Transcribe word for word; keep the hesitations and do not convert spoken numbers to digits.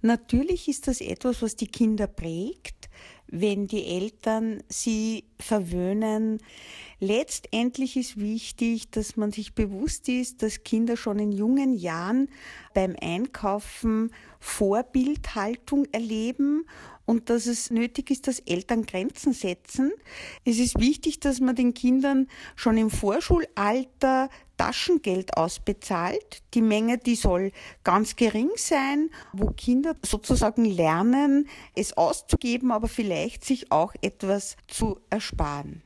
Natürlich ist das etwas, was die Kinder prägt, wenn die Eltern sie verwöhnen. Letztendlich ist wichtig, dass man sich bewusst ist, dass Kinder schon in jungen Jahren beim Einkaufen Vorbildhaltung erleben und dass es nötig ist, dass Eltern Grenzen setzen. Es ist wichtig, dass man den Kindern schon im Vorschulalter Taschengeld ausbezahlt. Die Menge, die soll ganz gering sein, wo Kinder sozusagen lernen, es auszugeben, aber vielleicht sich auch etwas zu ersparen.